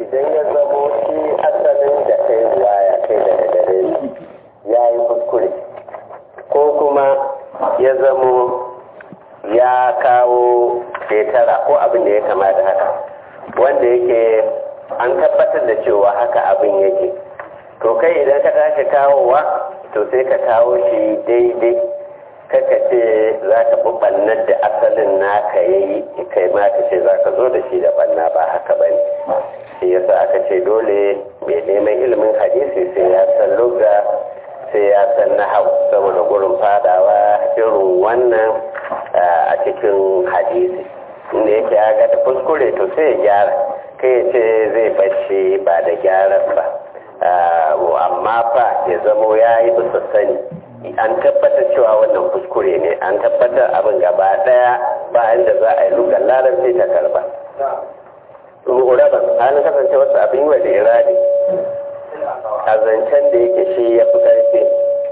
idan ya zamo shi asalin da kai ruwaya kai daga gare shi ya yi kuskure ko kuma ya zamo ya kawo shekara ko abin da ya kama da haka wanda yake an tabbatar da cewa haka abin yake to kai idan ka tashi kawowa to sai ka kawo shi daidai kaka ce za ka fi ɓannar da asalin naka ya yi kai ma ka ce za ka zo da shi da ɓanna ba haka ba ne shi yasa aka ce dole mai neman ilimin hadisi sai ya san lugha sai ya san nahau saboda gurin fadawa irin wannan a cikin hadisi inda yake ya ga da kuskure to sai ya gyara kai ya ce zai bashi ba da gyaran ba amma fa ya zamo ya yi bisa sani an tabbatar cewa wannan kuskure ne an tabbatar abin gaba daya ba inda za a yi lugar larabci ta karba uraban halin kasance wasu abin yi wa da iradi a zancen da yake shi ya fi karfi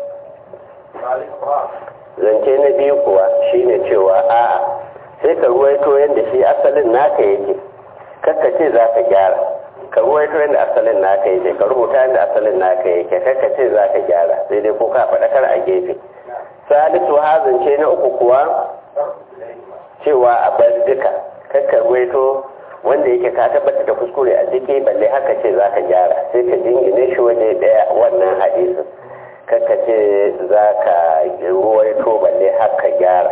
zance na biyu kuwa shine cewa a'a sai ka ruwaito yadda shi asalin naka yake kakka ce za ka gyara ka ruwaito yadda asalin naka yake ka rubuta yadda asalin naka yake kakka ce za ka gyara sai dai ko ka faɗakar a gefe salisu ha zance na uku kuwa cewa a bar duka kakka ruwaito wanda yake ka tabbata da kuskure a ciki balle haka ce za ka gyara sai ka jingine shi waje daya wannan hadisin kakka ce za ka ruwaito balle haka gyara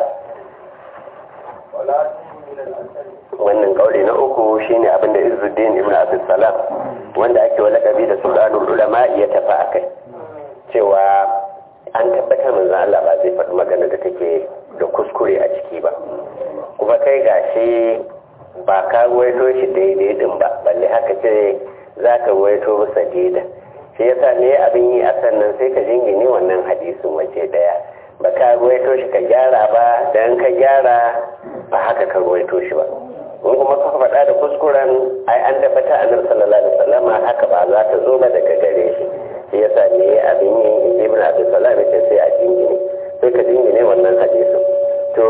wannan kauli na uku shine abinda Izzuddin ibn Abdul Salam wanda ake wa lakabi da Sultanul Ulama ya tafi akai cewa an tabbatar manzon Allah ba zai faɗi magana da take da kuskure a ciki ba kuma kai gashi ba ka ruwaito shi daidai din ba balle haka ce za ka ruwaito bisa daida shi yasa ne abin yi a sannan sai ka jingine wannan hadisin waje daya ba ka ruwaito shi ka gyara ba dan ka gyara ba haka ka ruwaito shi ba in kuma ka faɗa da kuskuren ai an tabbata annabi sallallahu alaihi wasallam haka ba za ta zo ba daga gare shi shi yasa ne abin yi ibn Abi Salam ce sai a jingine sai ka jingine wannan hadisin to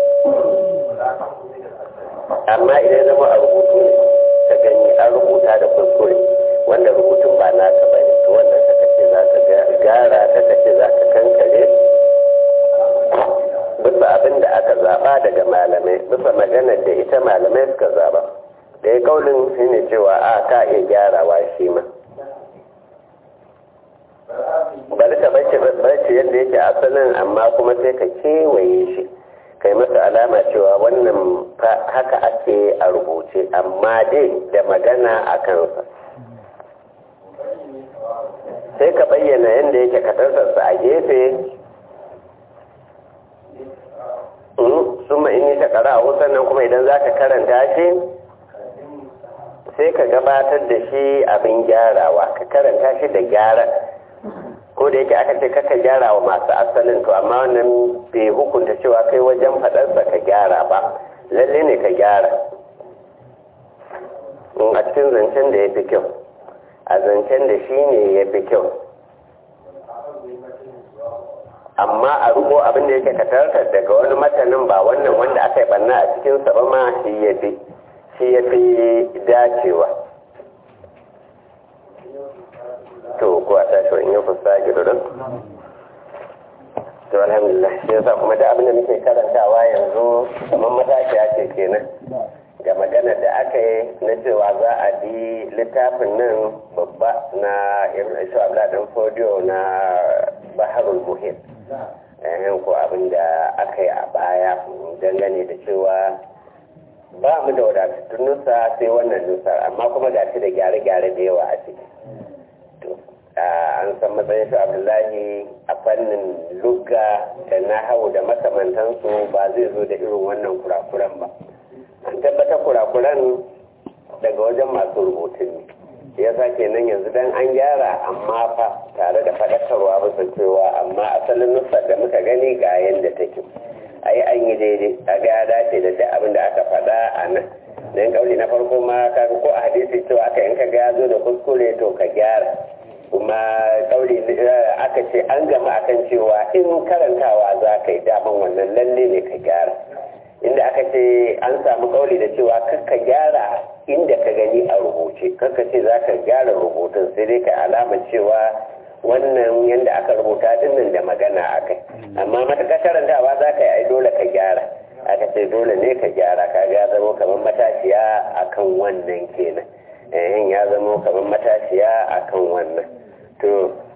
amma idan zama a rubutu ne ka gani an rubuta da kuskure wanda rubutun ba naka ba ne to wannan ka ce za ka gara ka ce za ka kankare bisa abin da aka zaba daga malamai bisa maganar da ita malamai suka zaba da ya kaulin shi ne cewa a ka iya gyarawa shi ma bari ka bace yadda yake asalin amma kuma sai ka kewaye shi kai masa alama cewa wannan haka ake a rubuce amma dai da magana a kansa sai ka bayyana yadda yake katarsa a gefe summa inni ta kara a sannan kuma idan za ka karanta shi sai ka gabatar da shi abin gyarawa ka karanta shi da gyara ko da yake aka ce kaka gyara wa masu asalin to amma wannan bai hukunta cewa kai wajen faɗarsa ka gyara ba lalle ne ka gyara a cikin zancen da ya fi kyau a zancen da shi ne ya fi kyau amma a rubo abin da yake katartar daga wani matanin ba wannan wanda aka yi banna a cikinsa ba ma shi ya fi dacewa to ko a tashi in yi fusta gidan to alhamdulillah shi yasa kuma da abin da muke karantawa yanzu kamar matashiya ce kenan ga magana da aka yi na cewa za a bi littafin nan babba na ibn Ishaq dan Fodio na Baharul Muhit ko abin da aka yi a baya dangane da cewa ba mu da wadatattun nusa sai wannan nusar amma kuma ga shi da gyare-gyare da yawa a ciki an san matsayin shi Abdullahi a fannin lugga da nahawu da makamantansu ba zai zo da irin wannan kurakuran ba an tabbata kurakuran daga wajen masu rubutun ne ya sa kenan yanzu dan an gyara amma fa tare da faɗakarwa bisa cewa amma asalin nusar da muka gani ga yadda take a yi an yi daidai a ga ya dace da duk abin da aka faɗa a nan dan kauli na farko ma ka ko a hadisi cewa aka in ka ga ya zo da kuskure to ka gyara kuma kauli aka ce an gama akan cewa in karantawa za ka yi daman wannan lalle ne ka gyara inda aka ce an samu kauli da cewa kakka gyara inda ka gani a rubuce, kakka ce za ka gyara rubutun sai dai ka alama cewa wannan yadda aka rubuta dinnan da magana a kai, amma matuƙar karantawa za ka yi ai dole ka gyara, aka ce dole ne ka gyara, ka ya zama kamar matashiya akan wannan kenan, ya zama kamar matashiya akan wannan to